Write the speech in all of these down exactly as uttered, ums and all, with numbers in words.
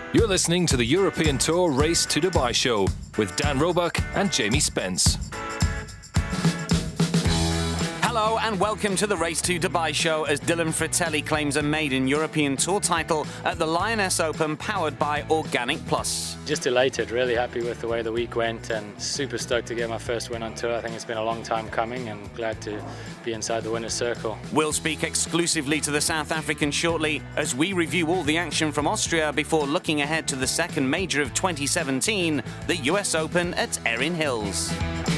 You're listening to the European Tour Race to Dubai show with Dan Roebuck and Jamie Spence. Hello and welcome to the Race to Dubai show as Dylan Fratelli claims a maiden European Tour title at the Lyoness Open powered by Organic Plus. Just elated, really happy with the way the week went and super stoked to get my first win on tour. I think it's been a long time coming and glad to be inside the winner's circle. We'll speak exclusively to the South African shortly as we review all the action from Austria before looking ahead to the second major of twenty seventeen, the U S Open at Erin Hills.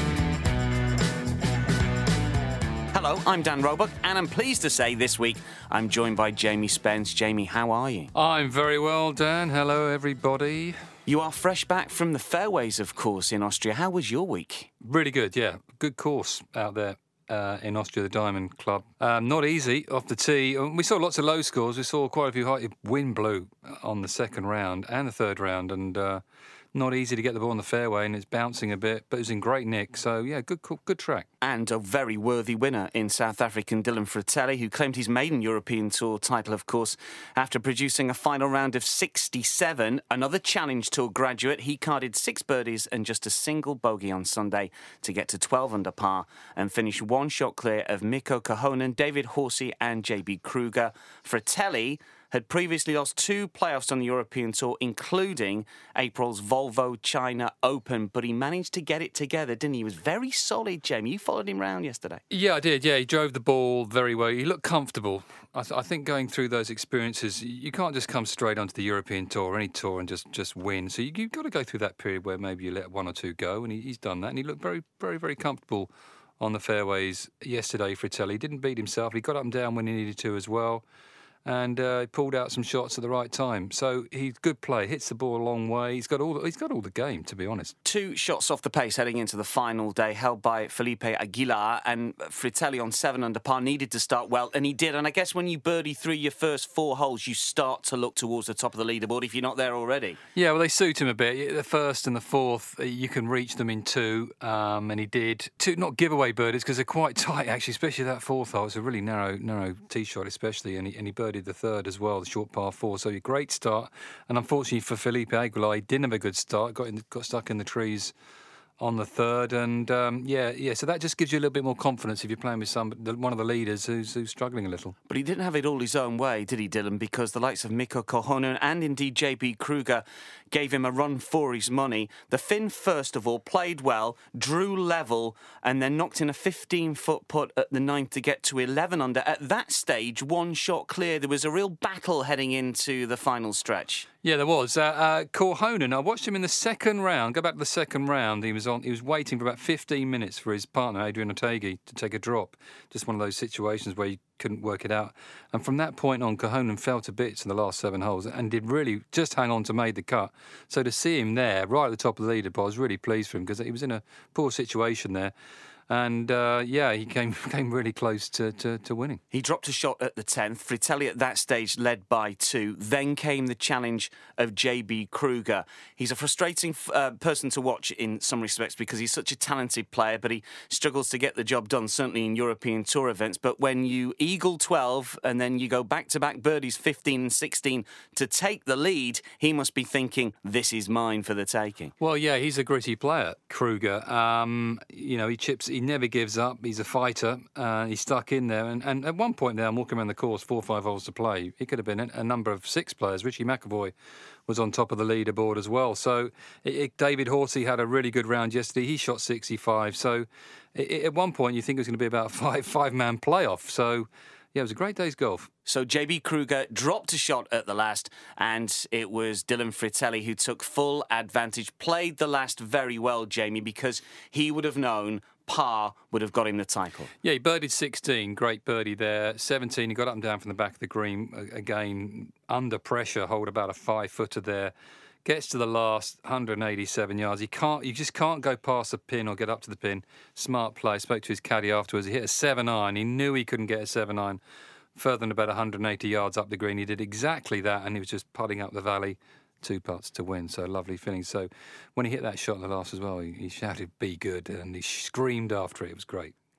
Hello, I'm Dan Roebuck, and I'm pleased to say this week I'm joined by Jamie Spence. Jamie, how are you? I'm very well, Dan. Hello, everybody. You are fresh back from the fairways, of course, in Austria. How was your week? Really good, yeah. Good course out there uh, in Austria, the Diamond Club. Um, not easy off the tee. We saw lots of low scores. We saw quite a few high. Wind blew on the second round and the third round, and uh, not easy to get the ball on the fairway, and it's bouncing a bit, but it was in great nick. So, yeah, good good track. And a very worthy winner in South African Dylan Fratelli, who claimed his maiden European Tour title, of course, after producing a final round of sixty-seven. Another Challenge Tour graduate, he carded six birdies and just a single bogey on Sunday to get to twelve under par and finish one shot clear of Mikko Kohonen, David Horsey and J B Kruger. Fratelli had previously lost two playoffs on the European Tour, including April's Volvo China Open, but he managed to get it together, didn't he? He was very solid, Jamie. You followed him round yesterday. Yeah, I did. Yeah, he drove the ball very well. He looked comfortable. I, th- I think going through those experiences, you can't just come straight onto the European Tour or any tour and just, just win. So you, you've got to go through that period where maybe you let one or two go, and he, he's done that, and he looked very, very, very comfortable on the fairways yesterday, Fratelli. He didn't beat himself. He got up and down when he needed to as well. And uh, he pulled out some shots at the right time. So he's good play, hits the ball a long way. He's got all the, he's got all the game, to be honest. Two shots off the pace heading into the final day, held by Felipe Aguilar, and Fratelli on seven under par needed to start well, and he did. And I guess when you birdie through your first four holes, you start to look towards the top of the leaderboard if you're not there already. Yeah, well, they suit him a bit. The first and the fourth, you can reach them in two, um, and he did. Two not giveaway birdies because they're quite tight, actually, especially that fourth hole. It's a really narrow, narrow tee shot, especially, and he, and he birdied the third as well, the short par four. So a great start, and unfortunately for Felipe Aguilar, he didn't have a good start. Got in, got stuck in the trees on the third, and um, yeah, yeah. So that just gives you a little bit more confidence if you're playing with some one of the leaders who's, who's struggling a little. But he didn't have it all his own way, did he, Dylan? Because the likes of Mikko Kohonen and indeed J B Kruger gave him a run for his money. The Finn, first of all, played well, drew level, and then knocked in a fifteen-foot putt at the ninth to get to eleven under. At that stage, one shot clear. There was a real battle heading into the final stretch. Yeah, there was. Uh, uh, Kohonen, I watched him in the second round. Go back to the second round. He was on. He was waiting for about fifteen minutes for his partner, Adrian Otaegui, to take a drop. Just one of those situations where you couldn't work it out. And from that point on, Kohonen fell to bits in the last seven holes and did really just hang on to made the cut. So to see him there, right at the top of the leaderboard, I was really pleased for him because he was in a poor situation there. And, uh, yeah, he came came really close to, to, to winning. He dropped a shot at the tenth. Fratelli at that stage led by two. Then came the challenge of J B Kruger. He's a frustrating uh, person to watch in some respects because he's such a talented player, but he struggles to get the job done, certainly in European Tour events. But when you eagle twelve and then you go back-to-back birdies fifteen and sixteen to take the lead, he must be thinking, this is mine for the taking. Well, yeah, he's a gritty player, Kruger. Um, you know, he chips... He never gives up. He's a fighter. Uh, he's stuck in there. And, and at one point there, I'm walking around the course, four or five holes to play. It could have been a, a number of six players. Richie McAvoy was on top of the leaderboard as well. So it, it, David Horsey had a really good round yesterday. He shot sixty-five. So it, it, at one point, you think it was going to be about a five, five-man playoff. So, yeah, it was a great day's golf. So J B Kruger dropped a shot at the last, and it was Dylan Fratelli who took full advantage, played the last very well, Jamie, because he would have known par would have got him the title. Yeah, he birdied sixteen, great birdie there. seventeen, he got up and down from the back of the green, again, under pressure, hold about a five-footer there. Gets to the last one hundred eighty-seven yards. He can't. You just can't go past the pin or get up to the pin. Smart play. Spoke to his caddy afterwards. He hit a seven iron. He knew he couldn't get a seven iron further than about one hundred eighty yards up the green. He did exactly that, and he was just putting up the valley. Two putts to win, so lovely feeling. So when he hit that shot in the last as well, he, he shouted, "Be good," and he screamed after it. It was great.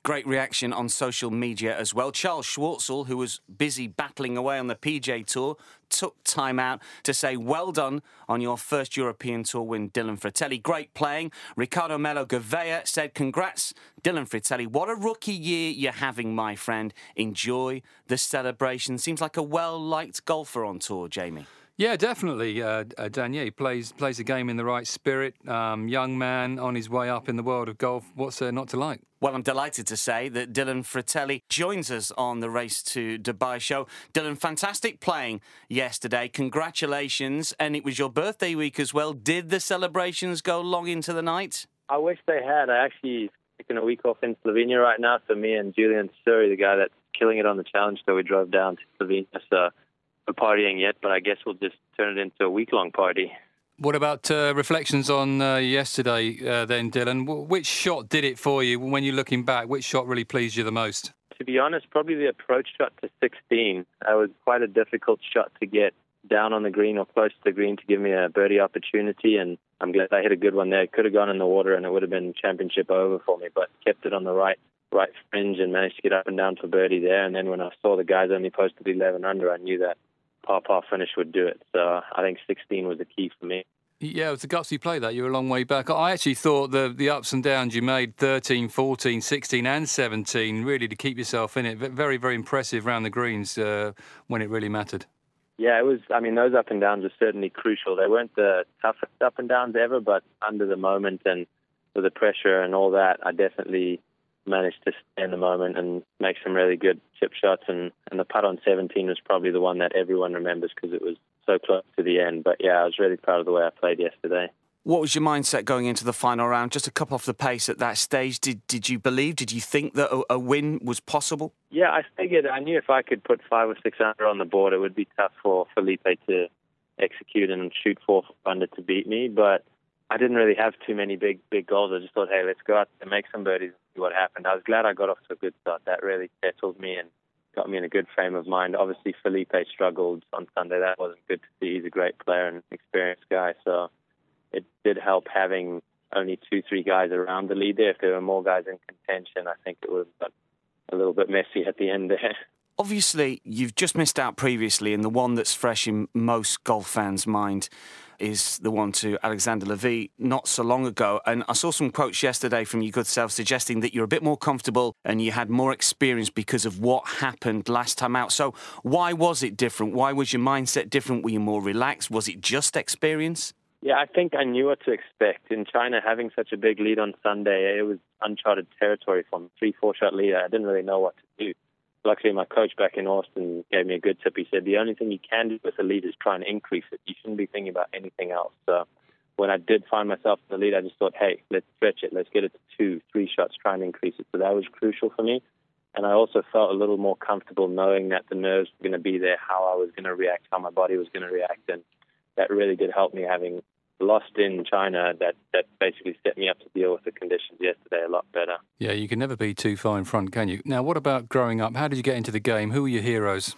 Great reaction on social media as well. Charles Schwartzel, who was busy battling away on the P G A Tour, took time out to say well done on your first European Tour win, Dylan Fratelli. Great playing. Ricardo Melo Gouveia said, congrats, Dylan Fratelli. What a rookie year you're having, my friend. Enjoy the celebration. Seems like a well-liked golfer on tour, Jamie. Yeah, definitely, uh, uh, Dan. Yeah, he plays plays the game in the right spirit. Um, young man on his way up in the world of golf. What's there not to like? Well, I'm delighted to say that Dylan Fratelli joins us on the Race to Dubai show. Dylan, fantastic playing yesterday. Congratulations. And it was your birthday week as well. Did the celebrations go long into the night? I wish they had. I actually taken a week off in Slovenia right now. So me and Julian Surrey, the guy that's killing it on the challenge, so we drove down to Slovenia. So we're partying yet, but I guess we'll just turn it into a week-long party. What about uh, reflections on uh, yesterday uh, then, Dylan? W- which shot did it for you when you're looking back? Which shot really pleased you the most? To be honest, probably the approach shot to sixteen. That was quite a difficult shot to get down on the green or close to the green to give me a birdie opportunity, and I'm glad I hit a good one there. It could have gone in the water and it would have been championship over for me, but kept it on the right right fringe and managed to get up and down for birdie there. And then when I saw the guys only posted eleven under, I knew that par-par finish would do it. So I think sixteen was the key for me. Yeah, it was a gutsy play that. You were a long way back. I actually thought the the ups and downs you made, thirteen, fourteen, sixteen and seventeen, really to keep yourself in it. Very, very impressive round the greens uh, when it really mattered. Yeah, it was. I mean, those up and downs were certainly crucial. They weren't the toughest up and downs ever, but under the moment and with the pressure and all that, I definitely managed to stay in the moment and make some really good chip shots. And, and the putt on seventeen was probably the one that everyone remembers because it was so close to the end. But yeah, I was really proud of the way I played yesterday. What was your mindset going into the final round? Just a couple off the pace at that stage. Did did you believe, did you think that a, a win was possible? Yeah, I figured, I knew if I could put five or six under on the board, it would be tough for Felipe to execute and shoot four under to beat me. But I didn't really have too many big, big goals. I just thought, hey, let's go out and make some birdies and see what happened. I was glad I got off to a good start. That really settled me and got me in a good frame of mind. Obviously, Felipe struggled on Sunday. That wasn't good to see. He's a great player and experienced guy. So it did help having only two, three guys around the lead there. If there were more guys in contention, I think it would have got a little bit messy at the end there. Obviously, you've just missed out previously, and the one that's fresh in most golf fans' mind is the one to Alexander Levy not so long ago. And I saw some quotes yesterday from your good self suggesting that you're a bit more comfortable and you had more experience because of what happened last time out. So why was it different? Why was your mindset different? Were you more relaxed? Was it just experience? Yeah, I think I knew what to expect. In China, having such a big lead on Sunday, it was uncharted territory for me. Three, four-shot leader. I didn't really know what to do. Luckily, my coach back in Austin gave me a good tip. He said, the only thing you can do with a lead is try and increase it. You shouldn't be thinking about anything else. So when I did find myself in the lead, I just thought, hey, let's stretch it. Let's get it to two, three shots, try and increase it. So that was crucial for me. And I also felt a little more comfortable knowing that the nerves were going to be there, how I was going to react, how my body was going to react. And that really did help me, having lost in China. That, that basically set me up to deal with the conditions yesterday a lot better. Yeah, you can never be too far in front, can you? Now, what about growing up? How did you get into the game? Who were your heroes?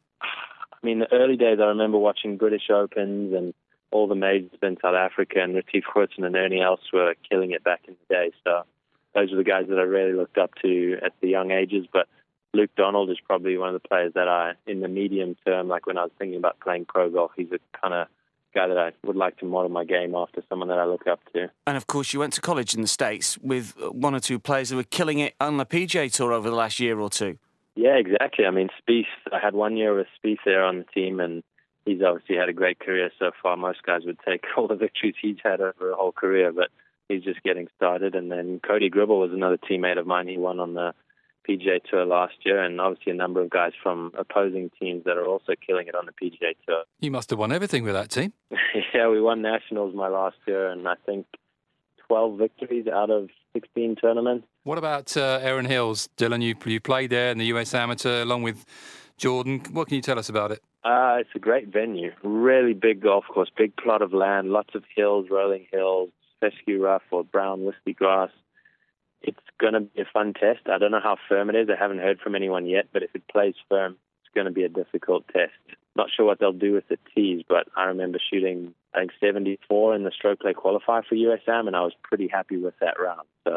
I mean, the early days, I remember watching British Opens and all the majors in South Africa, and Retief Goosen and Ernie Els were killing it back in the day. So those are the guys that I really looked up to at the young ages. But Luke Donald is probably one of the players that I, in the medium term, like when I was thinking about playing pro golf, he's a kind of guy that I would like to model my game after, someone that I look up to. And of course, you went to college in the States with one or two players who were killing it on the P G A Tour over the last year or two. Yeah, exactly. I mean, Spieth, I had one year with Spieth there on the team, and he's obviously had a great career so far. Most guys would take all the victories he's had over a whole career, but he's just getting started. And then Cody Gribble was another teammate of mine. He won on the P G A Tour last year, and obviously a number of guys from opposing teams that are also killing it on the P G A Tour. You must have won everything with that team. Yeah, we won Nationals my last year, and I think twelve victories out of sixteen tournaments. What about uh, Erin Hills, Dylan? You, you played there in the U S Amateur along with Jordan. What can you tell us about it? Uh, it's a great venue. Really big golf course, big plot of land, lots of hills, rolling hills, fescue rough or brown wispy grass. It's going to be a fun test. I don't know how firm it is. I haven't heard from anyone yet, but if it plays firm, it's going to be a difficult test. Not sure what they'll do with the tees, but I remember shooting, I think, seventy-four in the stroke play qualifier for U S A M, and I was pretty happy with that round. So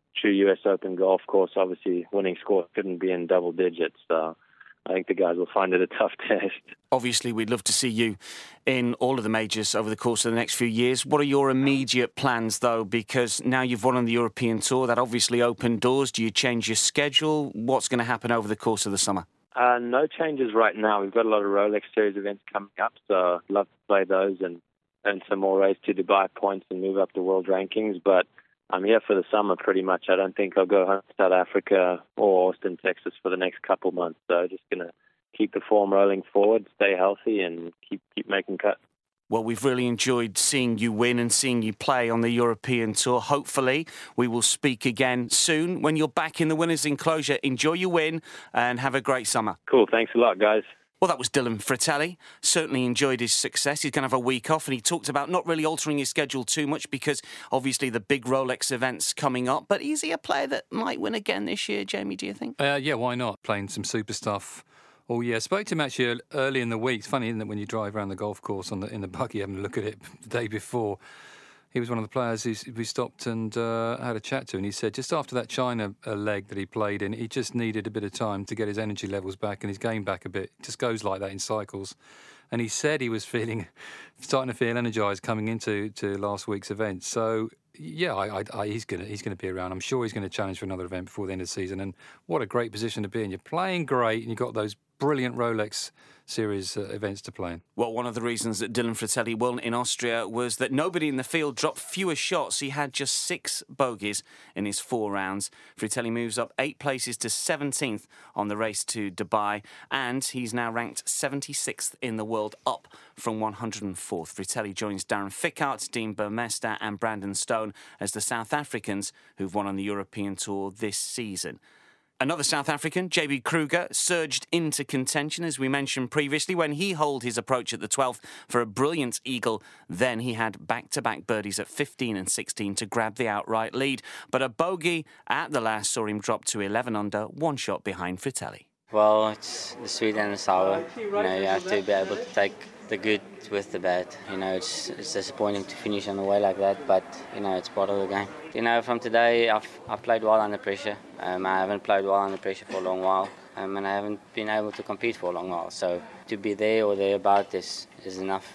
true U S Open golf course, obviously winning score couldn't be in double digits. So I think the guys will find it a tough test. Obviously, we'd love to see you in all of the majors over the course of the next few years. What are your immediate plans, though? Because now you've won on the European Tour, that obviously opened doors. Do you change your schedule? What's going to happen over the course of the summer? Uh, no changes right now. We've got a lot of Rolex Series events coming up, so I'd love to play those and earn some more Race to Dubai points and move up the world rankings. But I'm here for the summer pretty much. I don't think I'll go home to South Africa or Austin, Texas for the next couple months. So just going to keep the form rolling forward, stay healthy, and keep keep making cuts. Well, we've really enjoyed seeing you win and seeing you play on the European Tour. Hopefully, we will speak again soon when you're back in the winner's enclosure. Enjoy your win and have a great summer. Cool. Thanks a lot, guys. Well, that was Dylan Fratelli. Certainly enjoyed his success. He's going to have a week off, and he talked about not really altering his schedule too much because obviously the big Rolex events coming up. But is he a player that might win again this year, Jamie, do you think? Uh, yeah, why not? Playing some super stuff. Oh, yeah. I spoke to him actually early in the week. It's funny, isn't it, when you drive around the golf course on the in the buggy, having a look at it the day before. He was one of the players who we stopped and uh, had a chat to, and he said just after that China uh, leg that he played in, he just needed a bit of time to get his energy levels back and his game back a bit. It just goes like that in cycles. And he said he was feeling, starting to feel energised coming into to last week's event. So yeah, I, I, I, he's gonna he's gonna be around. I'm sure he's going to challenge for another event before the end of the season. And what a great position to be in. You're playing great, and you've got those brilliant Rolex Series uh, events to play in. Well, one of the reasons that Dylan Fratelli won in Austria was that nobody in the field dropped fewer shots. He had just six bogeys in his four rounds. Fratelli moves up eight places to seventeenth on the Race to Dubai, and he's now ranked seventy-sixth in the world, up from one hundred fourth. Fratelli joins Darren Fichardt, Dean Burmester and Brandon Stone as the South Africans who've won on the European Tour this season. Another South African, J B Kruger, surged into contention, as we mentioned previously, when he holed his approach at the twelfth for a brilliant eagle. Then he had back-to-back birdies at fifteen and sixteen to grab the outright lead. But a bogey at the last saw him drop to eleven under, one shot behind Fratelli. Well, it's the sweet and the sour. You know, you have to be able to take the good with the bad. You know, it's it's disappointing to finish on the way like that, but you know, it's part of the game. You know, from today, I've I've played well under pressure. Um, I haven't played well under pressure for a long while, um, and I haven't been able to compete for a long while. So to be there or thereabout is is enough.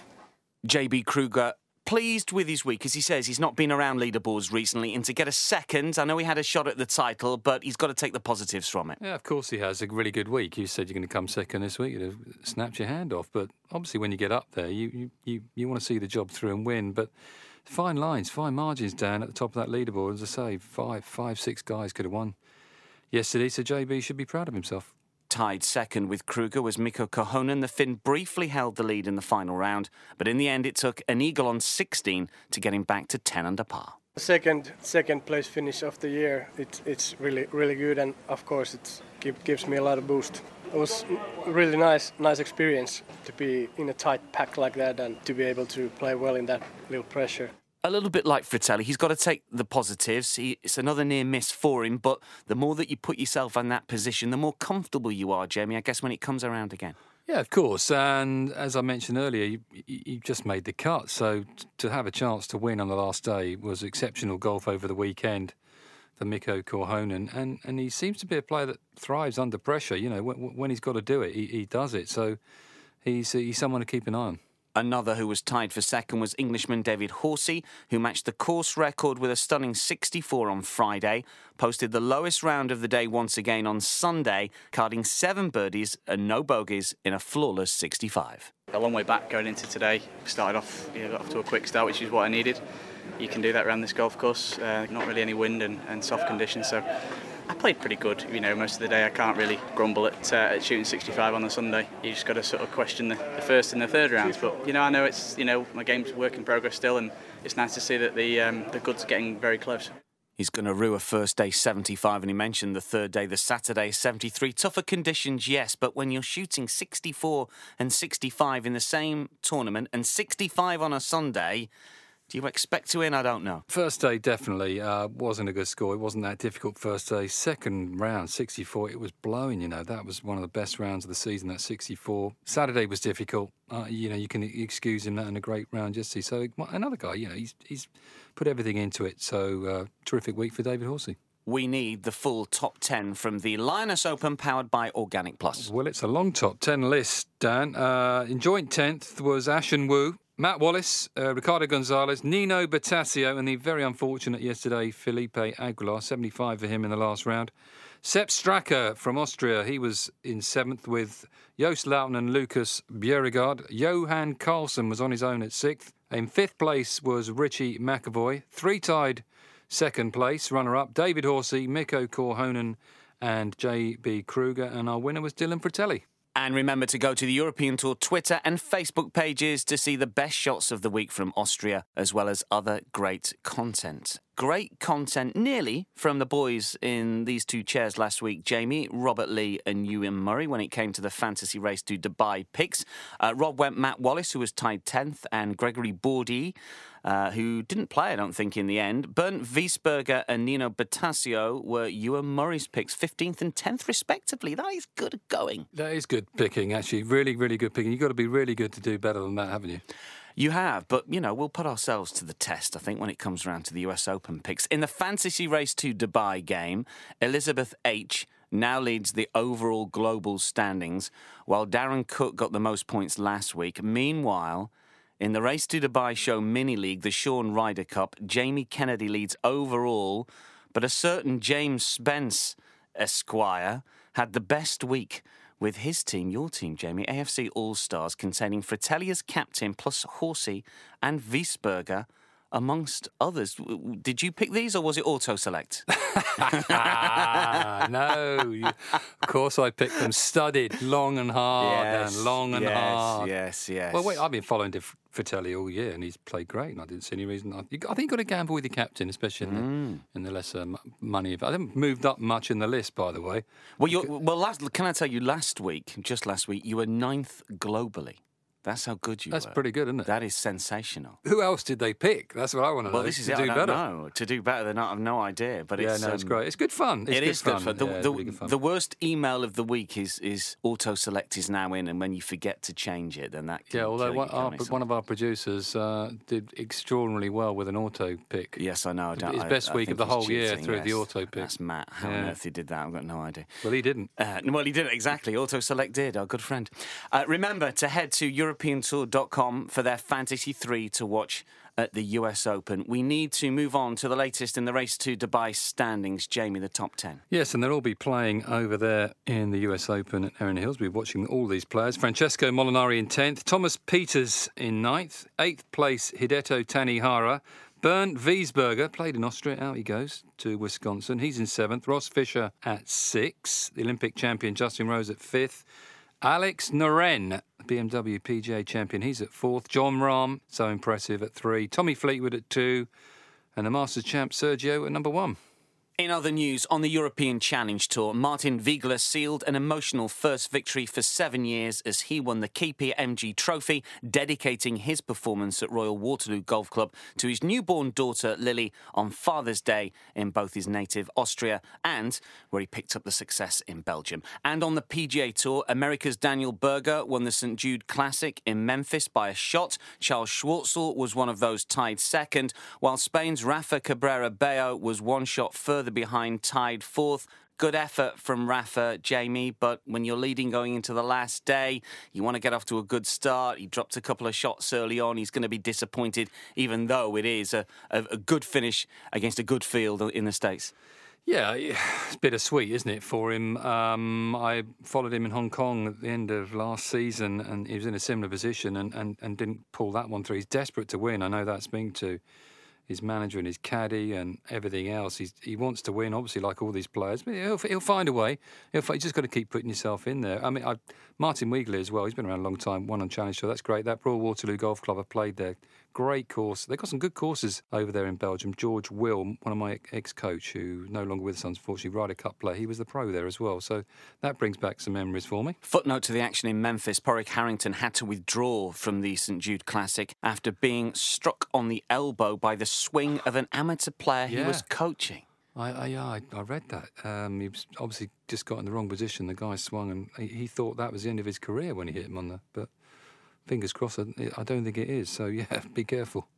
J B Kruger, pleased with his week, as he says he's not been around leaderboards recently, and to get a second, I know he had a shot at the title, but he's got to take the positives from it. Yeah, of course he has. A really good week. You said you're going to come second this week. You'd have snapped your hand off, but obviously when you get up there, you, you, you, you want to see the job through and win, but fine lines, fine margins down at the top of that leaderboard. As I say, five, five, six guys could have won yesterday, so J B should be proud of himself. Tied second with Kruger was Mikko Kohonen. The Finn briefly held the lead in the final round, but in the end it took an eagle on sixteen to get him back to ten under par. Second second place finish of the year, it, it's really really good, and of course it give, gives me a lot of boost. It was a really nice nice experience to be in a tight pack like that and to be able to play well in that little pressure. A little bit like Fratelli, he's got to take the positives. He, it's another near miss for him, but the more that you put yourself in that position, the more comfortable you are, Jamie, I guess, when it comes around again. Yeah, of course. And as I mentioned earlier, you, you just made the cut. So t- to have a chance to win on the last day was exceptional golf over the weekend for Mikko Kohonen. And, and he seems to be a player that thrives under pressure. You know, when, when he's got to do it, he, he does it. So he's, he's someone to keep an eye on. Another who was tied for second was Englishman David Horsey, who matched the course record with a stunning sixty-four on Friday, posted the lowest round of the day once again on Sunday, carding seven birdies and no bogeys in a flawless sixty-five. A long way back going into today. Started off, you know, got off to a quick start, which is what I needed. You can do that around this golf course. Uh, not really any wind and, and soft conditions, so I played pretty good. You know, most of the day I can't really grumble at, uh, at shooting sixty-five on a Sunday. You just got to sort of question the, the first and the third rounds. But you know, I know it's you know my game's a work in progress still, and it's nice to see that the um, the goods are getting very close. He's going to rue a first day seventy-five, and he mentioned the third day, the Saturday, seventy-three. Tougher conditions, yes, but when you're shooting sixty-four and sixty-five in the same tournament and sixty-five on a Sunday, do you expect to win? I don't know. First day definitely uh, wasn't a good score. It wasn't that difficult first day. Second round, sixty-four, it was blowing, you know. That was one of the best rounds of the season, that sixty-four. Saturday was difficult. Uh, you know, you can excuse him that in a great round yesterday. So another guy, you know, he's he's put everything into it. So uh, terrific week for David Horsey. we need the full top ten from the Lioness Open powered by Organic Plus. Well, it's a long top ten list, Dan. Uh, in joint tenth was Ashen Wu, Matt Wallace, uh, Ricardo Gonzalez, Nino Bertasio, and the very unfortunate yesterday Felipe Aguilar, seventy-five for him in the last round. Sepp Straka from Austria, he was in seventh with Joost Luiten and Lucas Bjerregaard. Johan Carlsen was on his own at sixth. In fifth place was Richie McAvoy. Three-tied second place, runner-up David Horsey, Mikko Korhonen and J B Kruger. And our winner was Dylan Fratelli. And remember to go to the European Tour Twitter and Facebook pages to see the best shots of the week from Austria, as well as other great content. Great content nearly from the boys in these two chairs last week, Jamie, Robert Lee and Ewan Murray, when it came to the Fantasy Race to Dubai picks. Uh, Rob went Matt Wallace, who was tied tenth, and Gregory Bourdie, uh, who didn't play, I don't think, in the end. Bernd Wiesberger and Nino Bertasio were Ewan Murray's picks, fifteenth and tenth, respectively. That is good going. That is good picking, actually. Really, really good picking. You've got to be really good to do better than that, haven't you? You have, but, you know, we'll put ourselves to the test, I think, when it comes around to the U S Open picks. In the Fantasy Race to Dubai game, Elizabeth H now leads the overall global standings, while Darren Cook got the most points last week. Meanwhile, in the Race to Dubai Show Mini League, the Sean Ryder Cup, Jamie Kennedy leads overall, but a certain James Spence Esquire had the best week with his team, your team, Jamie, A F C All-Stars, containing Fratelli as captain, plus Horsey and Wiesberger, amongst others. Did you pick these, or was it auto-select? No, you, of course I picked them. Studied long and hard, yes, and long and yes, hard. Yes, yes, Well, wait, I've been following Di Fratelli all year, and he's played great, and I didn't see any reason. I, I think you've got to gamble with your captain, especially in the, mm. in the lesser m money. I haven't moved up much in the list, by the way. Well, you're, well, last, can I tell you, last week, just last week, you were ninth globally. That's how good you That's were. pretty good, isn't it? That is sensational. Who else did they pick? That's what I want to know. Well, this is to it. do I don't better. know. To do better than that, I've no idea. But yeah, it's, no, um, it's great. It's good fun. It's it good is good fun. The, Yeah, the, really good fun. the worst email of the week is is auto-select is now in, and when you forget to change it, then that can Yeah, although kill one, you, our, can't it? one of our producers uh, did extraordinarily well with an auto pick. Yes, I know. I don't, His I, best I week think of the he's whole year cheating, through yes. the auto pick. That's Matt. How Yeah. on earth he did that, I've got no idea. Well, he didn't. Uh, well, he didn't exactly. Auto-select did, our good friend. Uh, remember to head to European Tour dot com for their Fantasy three to watch at the U S Open. We need to move on to the latest in the Race to Dubai standings. Jamie, the top ten. Yes, and they'll all be playing over there in the U S Open at Erin Hills. We'll be watching all these players. Francesco Molinari in tenth, Thomas Peters in ninth, eighth place Hideto Tanihara, Bernd Wiesberger, played in Austria, out he goes to Wisconsin. He's in seventh, Ross Fisher at sixth, the Olympic champion Justin Rose at fifth, Alex Noren, B M W P G A champion, he's at fourth. John Rahm, so impressive, at three. Tommy Fleetwood at two. And the Masters champ Sergio at number one. In other news, on the European Challenge Tour, Martin Wiegler sealed an emotional first victory for seven years as he won the K P M G Trophy, dedicating his performance at Royal Waterloo Golf Club to his newborn daughter Lily on Father's Day in both his native Austria and where he picked up the success in Belgium. And on the P G A Tour, America's Daniel Berger won the Saint Jude Classic in Memphis by a shot. Charles Schwartzel was one of those tied second, while Spain's Rafa Cabrera Bello was one shot further behind, tied fourth. Good effort from Rafa, Jamie, but when you're leading going into the last day, you want to get off to a good start. He dropped a couple of shots early on. He's going to be disappointed, even though it is a, a, a good finish against a good field in the States. Yeah, it's bittersweet, isn't it, for him? Um, I followed him in Hong Kong at the end of last season, and he was in a similar position and, and, and didn't pull that one through. He's desperate to win. I know that's being to his manager and his caddy and everything else. He's, he wants to win, obviously, like all these players. But he'll, he'll find a way. He'll, you just got to keep putting yourself in there. I mean, I, Martin Wiegler as well. He's been around a long time, won on Challenge Tour. That's great. That Royal Waterloo Golf Club, I've played there. Great course. They've got some good courses over there in Belgium. George Will, one of my ex-coach, who no longer with us, unfortunately, Ryder Cup player, he was the pro there as well. So that brings back some memories for me. Footnote to the action in Memphis, Porrick Harrington had to withdraw from the Saint Jude Classic after being struck on the elbow by the swing of an amateur player he Yeah. was coaching. I, I, yeah, I, I read that. Um, he was obviously just got in the wrong position. The guy swung, and he, he thought that was the end of his career when he hit him on the... But fingers crossed, I, I don't think it is. So, yeah, be careful.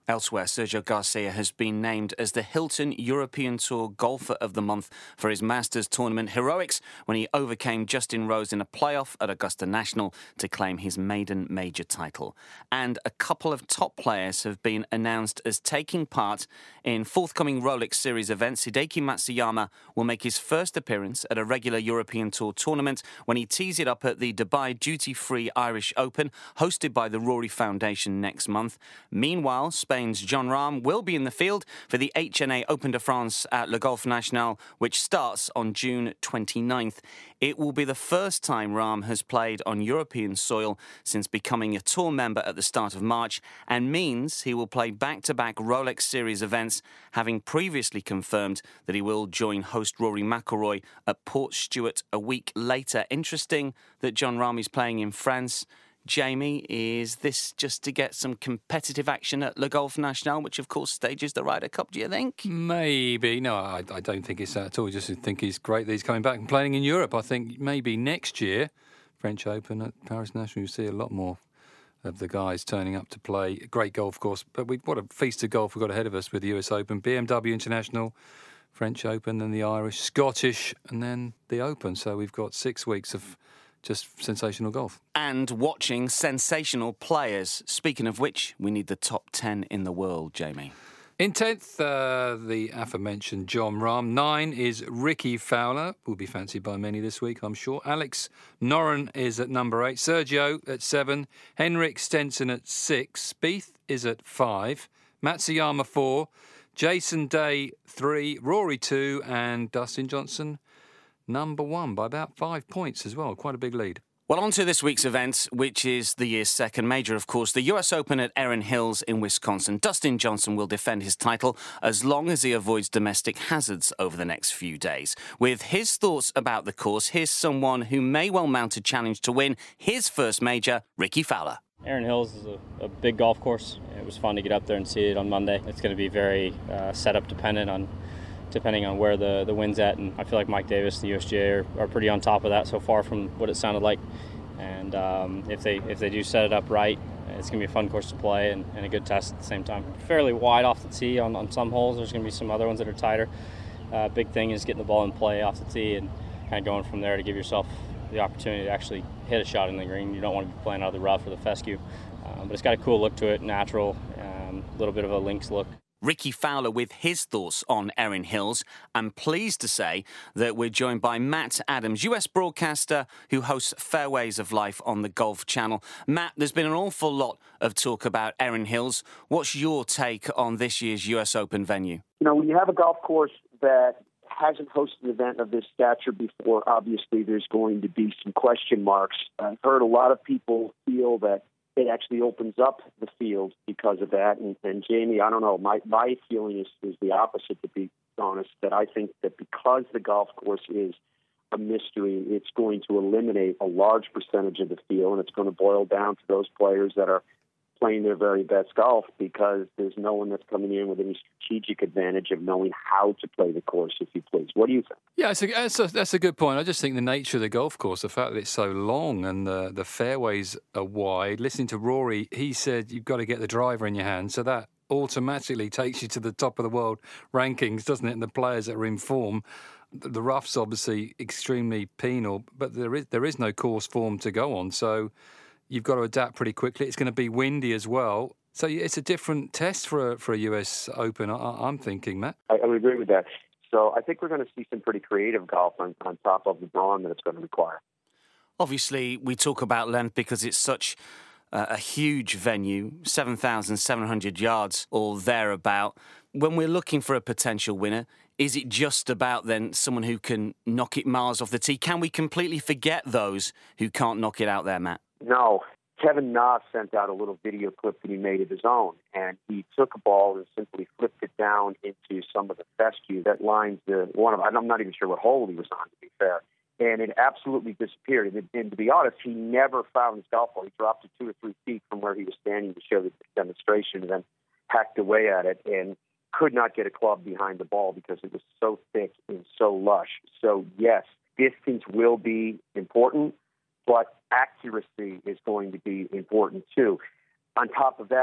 Elsewhere, Sergio Garcia has been named as the Hilton European Tour Golfer of the Month for his Masters Tournament heroics when he overcame Justin Rose in a playoff at Augusta National to claim his maiden major title. And a couple of top players have been announced as taking part in forthcoming Rolex Series events. Hideki Matsuyama will make his first appearance at a regular European Tour tournament when he tees it up at the Dubai Duty-Free Irish Open, hosted by the Rory Foundation next month. Meanwhile, Spain Spain's Jon Rahm will be in the field for the H N A Open de France at Le Golf National, which starts on June twenty-ninth. It will be the first time Rahm has played on European soil since becoming a tour member at the start of March, and means he will play back-to-back Rolex Series events, having previously confirmed that he will join host Rory McIlroy at Port Stewart a week later. Interesting that Jon Rahm is playing in France. Jamie, is this just to get some competitive action at Le Golf National, which of course stages the Ryder Cup, do you think? Maybe. No, I, I don't think it's that at all. I just think he's great that he's coming back and playing in Europe. I think maybe next year, French Open at Paris National, you'll see a lot more of the guys turning up to play. Great golf course. But we, what a feast of golf we've got ahead of us with the U S Open, B M W International, French Open, then the Irish, Scottish, and then the Open. So we've got six weeks of just sensational golf. And watching sensational players. Speaking of which, we need the top ten in the world, Jamie. In tenth, uh, the aforementioned Jon Rahm. Nine is Ricky Fowler, will be fancied by many this week, I'm sure. Alex Noren is at number eight. Sergio at seven. Henrik Stenson at six. Spieth is at five. Matsuyama four. Jason Day three. Rory two. And Dustin Johnson number one by about five points as well. Quite a big lead. Well, on to this week's event, which is the year's second major, of course, the U S Open at Erin Hills in Wisconsin. Dustin Johnson will defend his title as long as he avoids domestic hazards over the next few days. With his thoughts about the course, here's someone who may well mount a challenge to win his first major, Ricky Fowler. Erin Hills is a, a big golf course. It was fun to get up there and see it on Monday. It's going to be very uh, setup dependent on depending on where the, the wind's at, and I feel like Mike Davis and the U S G A are, are pretty on top of that so far from what it sounded like. And um, if they if they do set it up right, it's going to be a fun course to play and, and a good test at the same time. Fairly wide off the tee on, on some holes. There's going to be some other ones that are tighter. Uh, big thing is getting the ball in play off the tee and kind of going from there to give yourself the opportunity to actually hit a shot in the green. You don't want to be playing out of the rough or the fescue. Um, but it's got a cool look to it, natural, a um, little bit of a links look. Ricky Fowler with his thoughts on Erin Hills. I'm pleased to say that we're joined by Matt Adams, U S broadcaster who hosts Fairways of Life on the Golf Channel. Matt, there's been an awful lot of talk about Erin Hills. What's your take on this year's U S Open venue? You know, when you have a golf course that hasn't hosted an event of this stature before, obviously there's going to be some question marks. I've heard a lot of people feel that it actually opens up the field because of that. And, and Jamie, I don't know, my, my feeling is, is the opposite, to be honest, that I think that because the golf course is a mystery, it's going to eliminate a large percentage of the field, and it's going to boil down to those players that are playing their very best golf, because there's no one that's coming in with any strategic advantage of knowing how to play the course, if you please. What do you think? Yeah, it's a, that's, a, that's a good point. I just think the nature of the golf course, the fact that it's so long and the, the fairways are wide. Listening to Rory, he said you've got to get the driver in your hand, so that automatically takes you to the top of the world rankings, doesn't it? And the players that are in form. The rough's obviously extremely penal, but there is there is no course form to go on, so you've got to adapt pretty quickly. It's going to be windy as well. So it's a different test for a, for a U S Open, I, I'm thinking, Matt. I, I would agree with that. So I think we're going to see some pretty creative golf on, on top of the brawn that it's going to require. Obviously, we talk about length because it's such uh, a huge venue, seven thousand seven hundred yards or thereabout. When we're looking for a potential winner, is it just about then someone who can knock it miles off the tee? Can we completely forget those who can't knock it out there, Matt? No. Kevin Na sent out a little video clip that he made of his own, and he took a ball and simply flipped it down into some of the fescue that lines the one of. I'm not even sure what hole he was on, to be fair, and it absolutely disappeared. And, and to be honest, he never found his golf ball. He dropped it two or three feet from where he was standing to show the demonstration, and then hacked away at it, and could not get a club behind the ball because it was so thick and so lush. So yes, distance will be important, but accuracy is going to be important too. On top of that,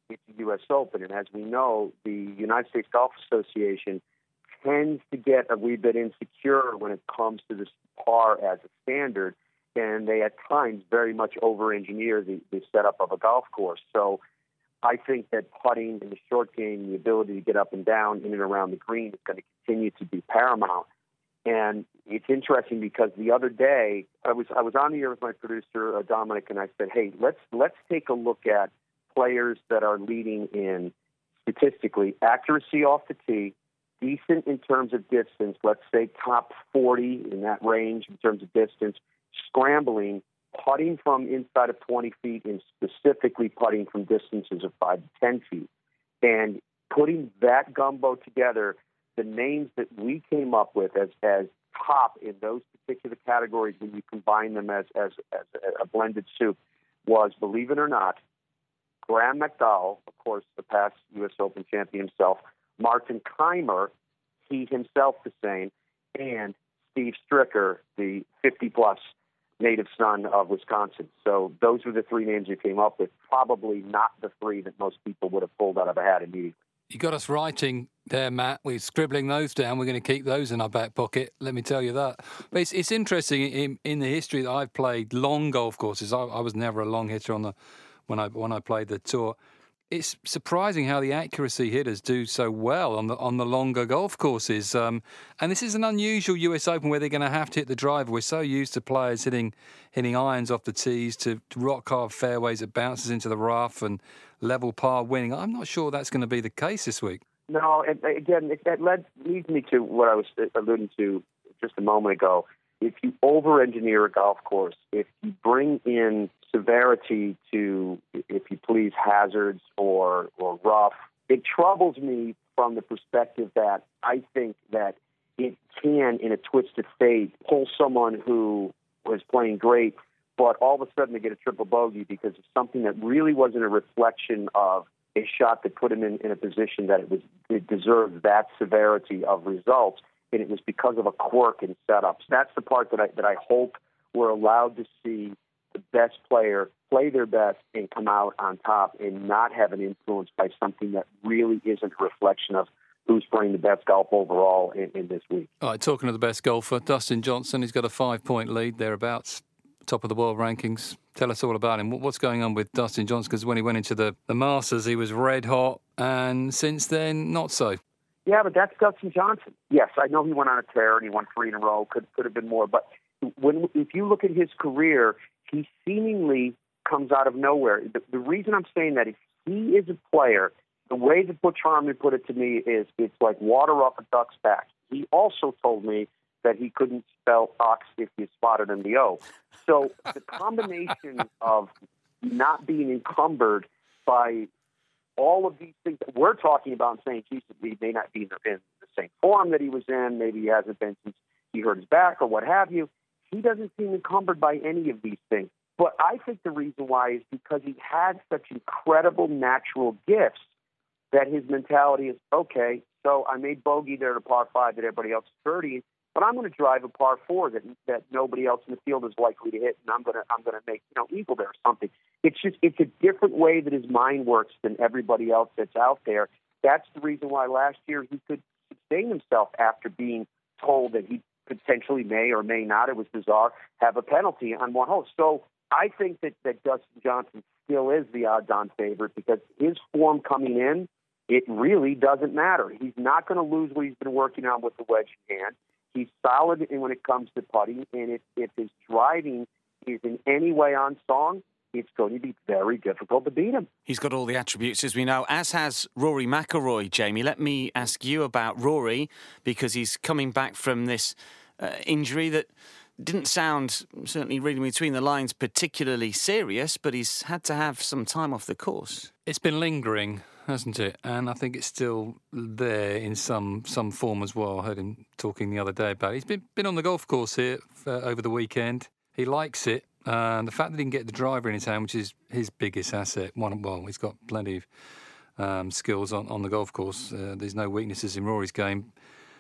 it's the U S Open. And as we know, the United States Golf Association tends to get a wee bit insecure when it comes to this par as a standard, and they at times very much over-engineer the, the setup of a golf course. So I think that putting in the short game, the ability to get up and down in and around the green is going to continue to be paramount. And it's interesting because the other day I was I was on the air with my producer uh, Dominic, and I said, "Hey, let's let's take a look at players that are leading in statistically accuracy off the tee, decent in terms of distance. Let's say top forty in that range in terms of distance, scrambling, putting from inside of twenty feet, and specifically putting from distances of five to ten feet, and putting that gumbo together." The names that we came up with as, as top in those particular categories when you combine them as, as, as a blended soup was, believe it or not, Graham McDowell, of course, the past U S Open champion himself, Martin Keimer, he himself the same, and Steve Stricker, the fifty-plus native son of Wisconsin. So those were the three names we came up with, probably not the three that most people would have pulled out of a hat immediately. You got us writing there, Matt. We're scribbling those down. We're going to keep those in our back pocket. Let me tell you that. But it's, it's interesting in, in the history that I've played long golf courses. I, I was never a long hitter on the when I when I played the tour. It's surprising how the accuracy hitters do so well on the on the longer golf courses. Um, and this is an unusual U S Open where they're going to have to hit the driver. We're so used to players hitting hitting irons off the tees to, to rock hard fairways that bounces into the rough and level par winning. I'm not sure that's going to be the case this week. No, and again, it, that led, leads me to what I was alluding to just a moment ago. If you over-engineer a golf course, if you bring in severity to, if you please, hazards or, or rough, it troubles me from the perspective that I think that it can, in a twisted fate, pull someone who was playing great, but all of a sudden they get a triple bogey because of something that really wasn't a reflection of a shot that put him in, in a position that it was it deserved that severity of results, and it was because of a quirk in setups. That's the part that I that I hope we're allowed to see the best player play their best and come out on top and not have an influence by something that really isn't a reflection of who's playing the best golf overall in, in this week. All right, talking to the best golfer, Dustin Johnson, he's got a five-point lead thereabouts, top of the world rankings. Tell us all about him. What's going on with Dustin Johnson? Because when he went into the, the Masters, he was red hot, and since then, not so. Yeah, but that's Dustin Johnson. Yes, I know he went on a tear and he won three in a row. Could could have been more. But when if you look at his career, he seemingly comes out of nowhere. The, the reason I'm saying that is he is a player. The way that Butch Harmon put it to me is it's like water off a duck's back. He also told me that he couldn't spell ox if you spotted in the O. So the combination of not being encumbered by all of these things that we're talking about and saying, geez, he may not be in the same form that he was in, maybe he hasn't been since he hurt his back or what have you. He doesn't seem encumbered by any of these things. But I think the reason why is because he had such incredible natural gifts that his mentality is, okay, so I made bogey there at a par five that everybody else is birdieing, but I'm going to drive a par four that that nobody else in the field is likely to hit, and I'm going to I'm going to make you know eagle there or something. It's just it's a different way that his mind works than everybody else that's out there. That's the reason why last year he could sustain himself after being told that he potentially may or may not, it was bizarre, have a penalty on one hole. So I think that, that Dustin Johnson still is the odds-on favorite because his form coming in, it really doesn't matter. He's not going to lose what he's been working on with the wedge in hand. He's solid in when it comes to putting, and if, if his driving is in any way on song, it's going to be very difficult to beat him. He's got all the attributes, as we know, as has Rory McIlroy, Jamie. Let me ask you about Rory, because he's coming back from this uh, injury that didn't sound, certainly reading between the lines, particularly serious, but he's had to have some time off the course. It's been lingering, hasn't it? And I think it's still there in some some form as well. I heard him talking the other day about it. He's been, been on the golf course here for, over the weekend. He likes it. Uh, and the fact that he can get the driver in his hand, which is his biggest asset, one, well, he's got plenty of um, skills on, on the golf course. Uh, there's no weaknesses in Rory's game.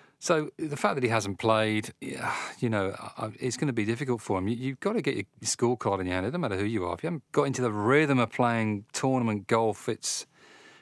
So the fact that he hasn't played, you know, it's going to be difficult for him. You, you've got to get your scorecard in your hand. It doesn't matter who you are. If you haven't got into the rhythm of playing tournament golf, it's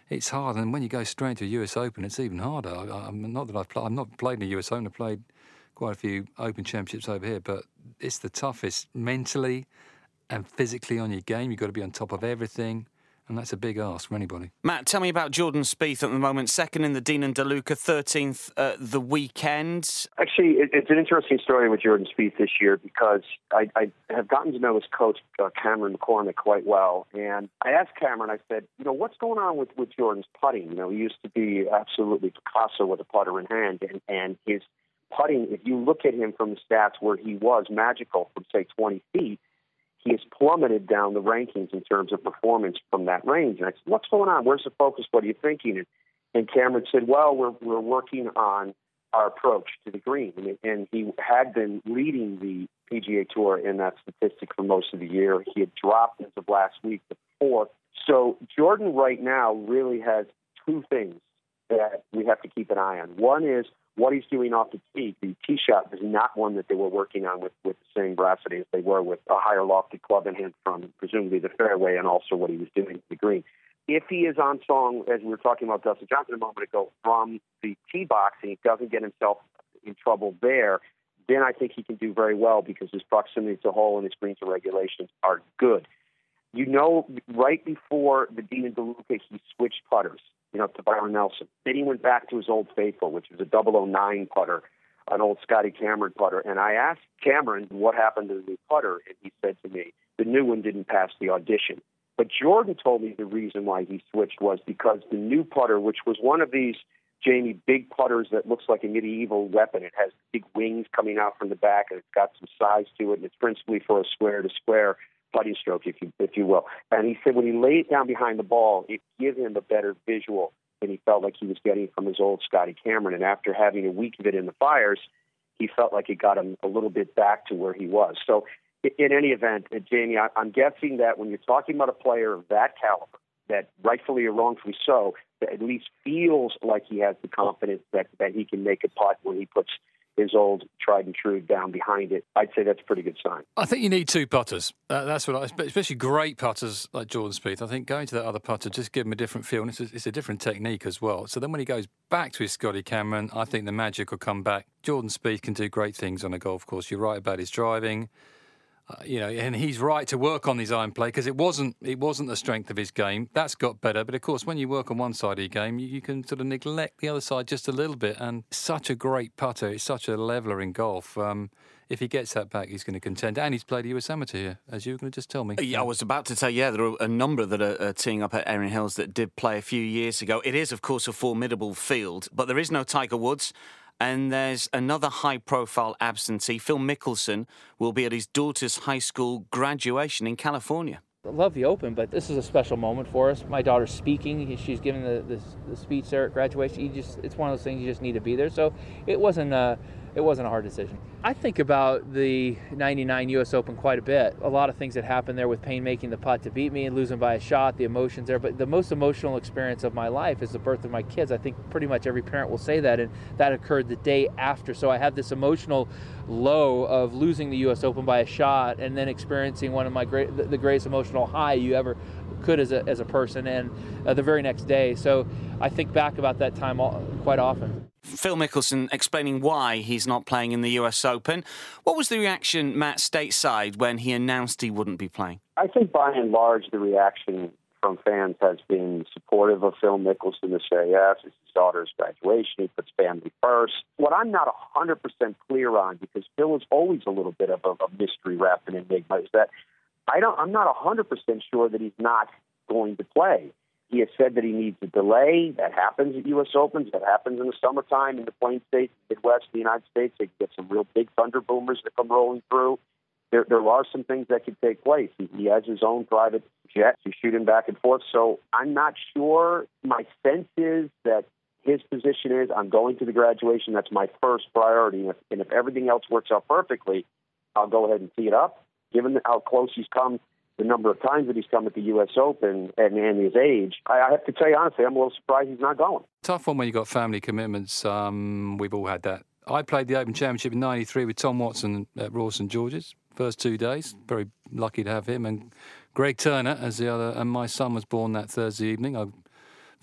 it's hard. And when you go straight into a U S Open, it's even harder. I, I'm not that I've played. I've not played in a U S Open. I've played quite a few Open Championships over here, but it's the toughest mentally and physically on your game. You've got to be on top of everything. And that's a big ask for anybody. Matt, tell me about Jordan Spieth at the moment. Second in the Dean and DeLuca, thirteenth uh, the weekend. Actually, it, it's an interesting story with Jordan Spieth this year because I, I have gotten to know his coach, uh, Cameron McCormick, quite well. And I asked Cameron, I said, you know, what's going on with, with Jordan's putting? You know, he used to be absolutely Picasso with a putter in hand. And, and his putting, if you look at him from the stats where he was magical from, say, twenty feet, he has plummeted down the rankings in terms of performance from that range. And I said, what's going on? Where's the focus? What are you thinking? And, and Cameron said, well, we're we're working on our approach to the green. And, and he had been leading the P G A Tour in that statistic for most of the year. He had dropped as of last week to fourth. So Jordan right now really has two things that we have to keep an eye on. One is what he's doing off the tee. The tee shot is not one that they were working on with, with the same veracity as they were with a higher lofted club in hand from presumably the fairway, and also what he was doing to the green. If he is on song, as we were talking about Dustin Johnson a moment ago, from the tee box and he doesn't get himself in trouble there, then I think he can do very well because his proximity to the hole and his green to regulations are good. You know, right before the Dean and DeLuca, he switched putters, you know, to Byron Nelson. Then he went back to his old faithful, which was a double oh nine putter, an old Scotty Cameron putter. And I asked Cameron what happened to the new putter, and he said to me, the new one didn't pass the audition. But Jordan told me the reason why he switched was because the new putter, which was one of these, Jamie, big putters that looks like a medieval weapon. It has big wings coming out from the back, and it's got some size to it, and it's principally for a square-to-square putting stroke, if you if you will. And he said when he laid it down behind the ball, it gave him a better visual than he felt like he was getting from his old Scotty Cameron. And after having a week of it in the fires, he felt like it got him a little bit back to where he was. So in any event, uh, Jamie, I, I'm guessing that when you're talking about a player of that caliber, that rightfully or wrongfully so, that at least feels like he has the confidence that, that he can make a putt when he puts his old tried and true down behind it, I'd say that's a pretty good sign. I think you need two putters. Uh, that's what I, especially great putters like Jordan Spieth. I think going to that other putter just give him a different feel, and it's a, it's a different technique as well. So then when he goes back to his Scotty Cameron, I think the magic will come back. Jordan Spieth can do great things on a golf course. You're right about his driving. Uh, you know, and he's right to work on his iron play because it wasn't it wasn't the strength of his game. That's got better, but of course, when you work on one side of your game, you, you can sort of neglect the other side just a little bit. And such a great putter, it's such a leveller in golf. Um, if he gets that back, he's going to contend. And he's played a U S Amateur here, as you were going to just tell me. Yeah, I was about to say, yeah, there are a number that are, are teeing up at Erin Hills that did play a few years ago. It is, of course, a formidable field, but there is no Tiger Woods. And there's another high-profile absentee. Phil Mickelson will be at his daughter's high school graduation in California. I love the Open, but this is a special moment for us. My daughter's speaking. She's giving the, the, the speech there at graduation. You just, it's one of those things you just need to be there. So it wasn't a, it wasn't a hard decision. I think about the ninety-nine U S Open quite a bit. A lot of things that happened there with Payne making the putt to beat me and losing by a shot, the emotions there. But the most emotional experience of my life is the birth of my kids. I think pretty much every parent will say that, and that occurred the day after. So I have this emotional low of losing the U S Open by a shot and then experiencing one of my great, the, the greatest emotional high you ever could as a, as a person, and uh, the very next day. So I think back about that time all, quite often. Phil Mickelson explaining why he's not playing in the U S Open. What was the reaction, Matt, stateside when he announced he wouldn't be playing? I think by and large the reaction from fans has been supportive of Phil Mickelson to say, yes, it's his daughter's graduation, he puts family first. What I'm not one hundred percent clear on, because Phil is always a little bit of a, a mystery wrapped in enigma, is that I don't, I'm not one hundred percent sure that he's not going to play. He has said that he needs a delay. That happens at U S Opens. That happens in the summertime in the Plain States, Midwest of the United States. They get some real big thunder boomers that come rolling through. There, there are some things that could take place. He, he has his own private jet. He's shooting back and forth. So I'm not sure. My sense is that his position is, I'm going to the graduation. That's my first priority. And if, and if everything else works out perfectly, I'll go ahead and tee it up. Given how close he's come, the number of times that he's come at the U S Open and, and his age, I, I have to tell you honestly, I'm a little surprised he's not going. Tough one when you've got family commitments. Um, we've all had that. I played the Open Championship in ninety-three with Tom Watson at Royal St George's. First two days, very lucky to have him. And Greg Turner as the other, and my son was born that Thursday evening. I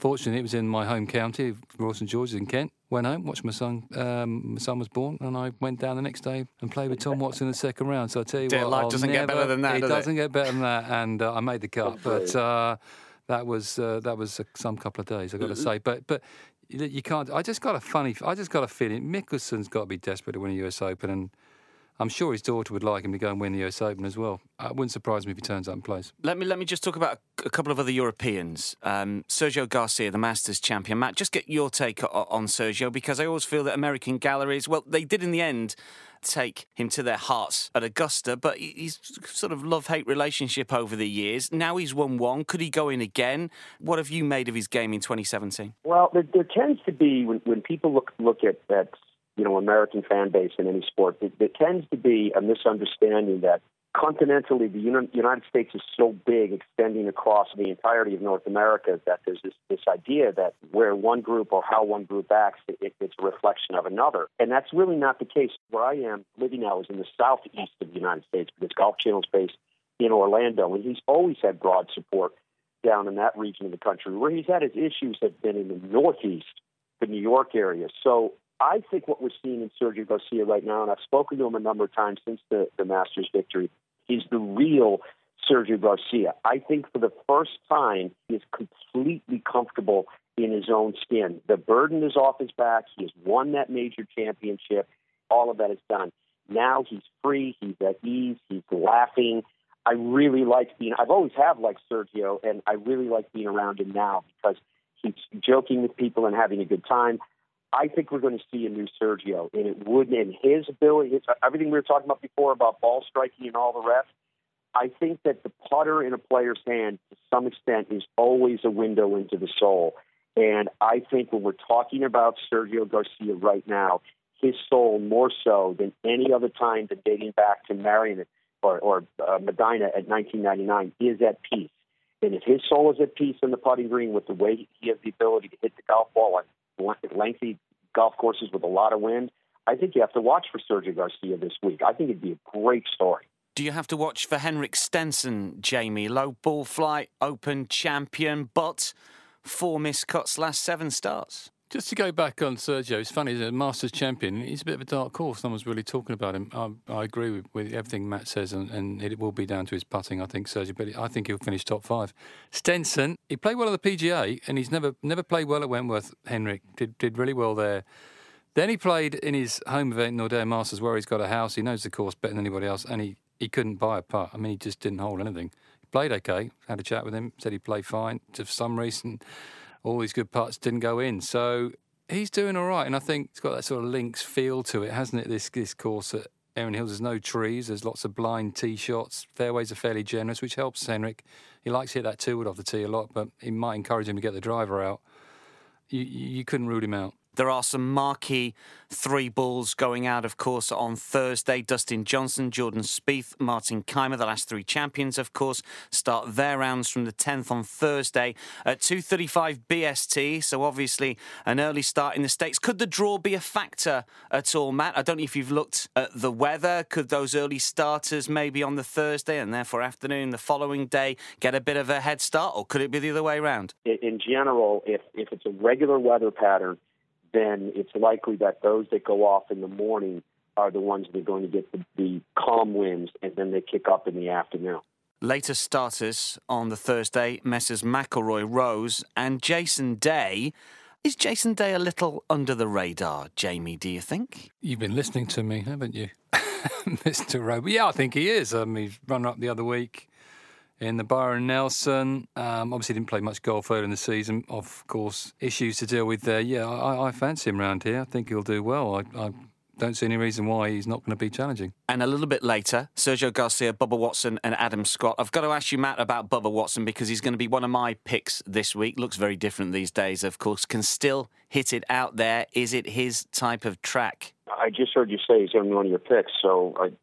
Fortunately, it was in my home county, Royal St George's in Kent. Went home, watched my son. Um, my son was born, and I went down the next day and played with Tom Watson in the second round. So I tell you Dear what, life I'll doesn't never, get better than that, It does doesn't it? get better than that, and uh, I made the cut. But uh, that was uh, that was uh, some couple of days, I've got to say. But but you, you can't. I just got a funny. I just got a feeling Mickelson's got to be desperate to win a U S Open, and I'm sure his daughter would like him to go and win the U S Open as well. Uh, it wouldn't surprise me if he turns up and plays. Let me let me just talk about a couple of other Europeans. Um, Sergio Garcia, the Masters champion. Matt, just get your take o- on Sergio, because I always feel that American galleries, well, they did in the end take him to their hearts at Augusta, but he's sort of love-hate relationship over the years. Now he's won one. Could he go in again? What have you made of his game in twenty seventeen? Well, there, there tends to be, when, when people look look at that, you know, American fan base in any sport, there, there tends to be a misunderstanding that continentally the Uni- United States is so big, extending across the entirety of North America, that there's this, this idea that where one group or how one group acts, it, it's a reflection of another. And that's really not the case. Where I am living now is in the southeast of the United States, because Golf Channel's based in Orlando, and he's always had broad support down in that region of the country. Where he's had his issues have been in the northeast, the New York area. So I think what we're seeing in Sergio Garcia right now, and I've spoken to him a number of times since the, the Masters victory, he's the real Sergio Garcia. I think for the first time, he is completely comfortable in his own skin. The burden is off his back. He has won that major championship. All of that is done. Now he's free. He's at ease. He's laughing. I really like being, I've always have liked Sergio, and I really like being around him now because he's joking with people and having a good time. I think we're going to see a new Sergio, and it would, and his ability, his, everything we were talking about before about ball striking and all the rest, I think that the putter in a player's hand, to some extent, is always a window into the soul. And I think when we're talking about Sergio Garcia right now, his soul more so than any other time than dating back to Marion or, or uh, Medina at nineteen ninety-nine is at peace. And if his soul is at peace in the putting green with the way he has the ability to hit the golf ball on lengthy golf courses with a lot of wind, I think you have to watch for Sergio Garcia this week. I think it'd be a great story. Do you have to watch for Henrik Stenson, Jamie? Low ball flight, Open champion, but four missed cuts, last seven starts. Just to go back on Sergio, it's funny, he's a Masters champion. He's a bit of a dark horse. No one's really talking about him. I, I agree with, with everything Matt says, and, and it will be down to his putting, I think, Sergio. But I think he'll finish top five. Stenson, he played well at the P G A, and he's never never played well at Wentworth. Henrik did did really well there. Then he played in his home event, Nordea Masters, where he's got a house. He knows the course better than anybody else, and he, he couldn't buy a putt. I mean, he just didn't hold anything. He played okay. Had a chat with him. Said he played fine. For some reason, all these good putts didn't go in. So he's doing all right, and I think it's got that sort of links feel to it, hasn't it, this this course at Erin Hills? There's no trees, there's lots of blind tee shots, fairways are fairly generous, which helps Henrik. He likes to hit that two-wood off the tee a lot, but it might encourage him to get the driver out. You, you couldn't rule him out. There are some marquee three balls going out, of course, on Thursday. Dustin Johnson, Jordan Spieth, Martin Kaymer, the last three champions, of course, start their rounds from the tenth on Thursday at two thirty-five B S T. So obviously an early start in the States. Could the draw be a factor at all, Matt? I don't know if you've looked at the weather. Could those early starters maybe on the Thursday and therefore afternoon the following day get a bit of a head start, or could it be the other way around? In general, if, if it's a regular weather pattern, then it's likely that those that go off in the morning are the ones that are going to get the, the calm winds, and then they kick up in the afternoon. Later starters on the Thursday, Messrs McIlroy, Rose and Jason Day. Is Jason Day a little under the radar, Jamie, do you think? You've been listening to me, haven't you, Mister Rowe? Yeah, I think he is. Um, he's run up the other week in the Byron Nelson. Um, obviously didn't play much golf earlier in the season. Of course, issues to deal with there. Yeah, I, I fancy him around here. I think he'll do well. I, I don't see any reason why he's not going to be challenging. And a little bit later, Sergio Garcia, Bubba Watson and Adam Scott. I've got to ask you, Matt, about Bubba Watson, because he's going to be one of my picks this week. Looks very different these days, of course. Can still hit it out there. Is it his type of track? I just heard you say he's going to be one of your picks, so I...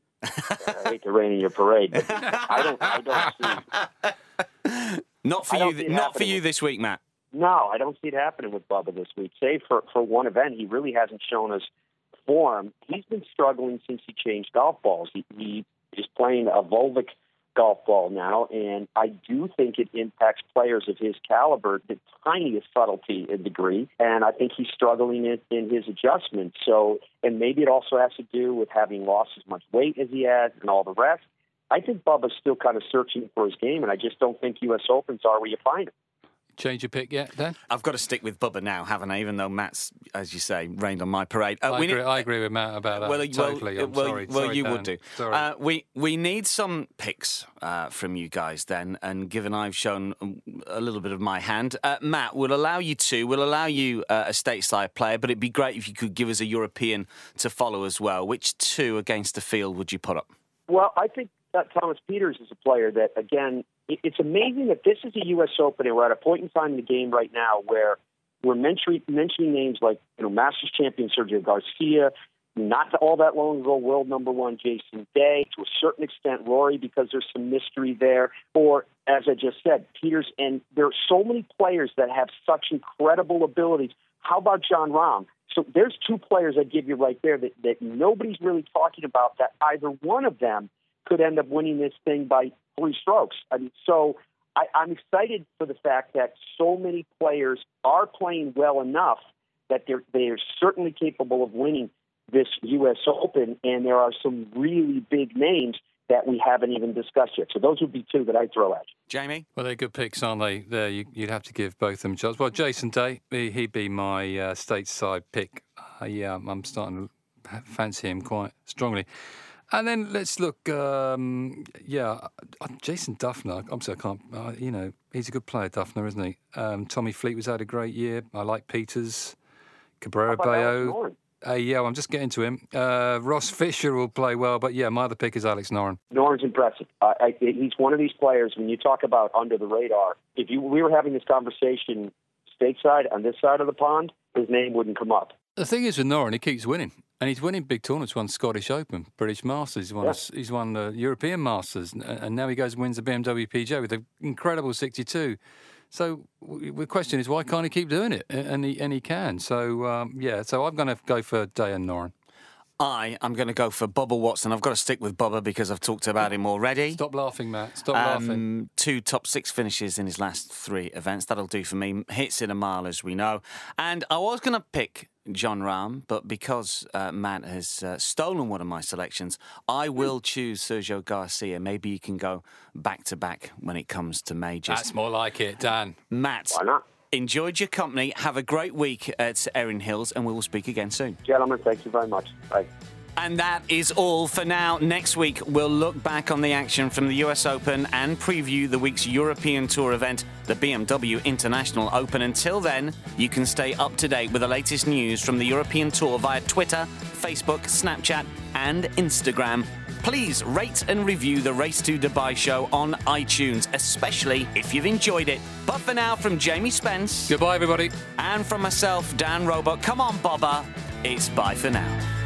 I hate to rain in your parade, but I don't. I don't see. Not for you. Not for you with, this week, Matt. No, I don't see it happening with Bubba this week. Save for for one event, he really hasn't shown us form. He's been struggling since he changed golf balls. He, he is playing a Volvic golf ball now, and I do think it impacts players of his caliber to the tiniest subtlety and degree, and I think he's struggling in, in his adjustment. So, and maybe it also has to do with having lost as much weight as he has and all the rest. I think Bubba's still kind of searching for his game, and I just don't think U S Opens are where you find him. Change your pick yet, Dan? I've got to stick with Bubba now, haven't I? Even though Matt's, as you say, rained on my parade. Uh, I, we agree, need, I agree with Matt about that. Well, totally. Well, I'm well, sorry. well sorry, you Dan. would do. Sorry. Uh, we we need some picks uh, from you guys then, and given I've shown a little bit of my hand, uh, Matt, we'll allow you to. We'll allow you uh, a stateside player, but it'd be great if you could give us a European to follow as well. Which two against the field would you put up? Well, I think that Thomas Pieters is a player that, again, it's amazing that this is a U S Open, and we're at a point in time in the game right now where we're mentioning, mentioning names like, you know, Masters champion Sergio Garcia, not all that long ago, world number one Jason Day, to a certain extent Rory, because there's some mystery there, or, as I just said, Pieters. And there are so many players that have such incredible abilities. How about Jon Rahm? So there's two players I'd give you right there that, that nobody's really talking about, that either one of them could end up winning this thing by three strokes. I mean, so I, I'm excited for the fact that so many players are playing well enough that they're they are certainly capable of winning this U S Open, and there are some really big names that we haven't even discussed yet. So those would be two that I'd throw at you. Jamie? Well, they're good picks, aren't they? There, you, you'd have to give both of them a chance. Well, Jason Day, he, he'd be my uh, stateside pick. Uh, yeah, I'm starting to fancy him quite strongly. And then let's look, um, yeah, Jason Dufner. I'm sorry, I can't, uh, you know, he's a good player, Dufner, isn't he? Um, Tommy Fleetwood's had a great year. I like Pieters, Cabrera Bello. Uh, yeah, well, I'm just getting to him. Uh, Ross Fisher will play well, but yeah, my other pick is Alex Noren. Noren's impressive. Uh, I, he's one of these players, when you talk about under the radar, if you we were having this conversation stateside on this side of the pond, his name wouldn't come up. The thing is with Noren, he keeps winning. And he's winning big tournaments. Won Scottish Open, British Masters. He's won, yeah. he's won the European Masters, and now he goes and wins the B M W P G A with an incredible sixty-two. So the question is, why can't he keep doing it? And he and he can. So um, yeah. So I'm going to go for Day and Noren. I am going to go for Bubba Watson. I've got to stick with Bubba because I've talked about him already. Stop laughing, Matt. Stop um, laughing. Two top six finishes in his last three events. That'll do for me. Hits in a mile, as we know. And I was going to pick Jon Rahm, but because uh, Matt has uh, stolen one of my selections, I will choose Sergio Garcia. Maybe you can go back-to-back when it comes to majors. That's more like it, Dan. Matt. Why not? Enjoyed your company. Have a great week at Erin Hills, and we will speak again soon. Gentlemen, thank you very much. Bye. And that is all for now. Next week, we'll look back on the action from the U S Open and preview the week's European Tour event, the B M W International Open. Until then, you can stay up to date with the latest news from the European Tour via Twitter, Facebook, Snapchat, and Instagram. Please rate and review the Race to Dubai show on iTunes, especially if you've enjoyed it. But for now, from Jamie Spence. Goodbye, everybody. And from myself, Dan Roebuck. Come on, Bubba. It's bye for now.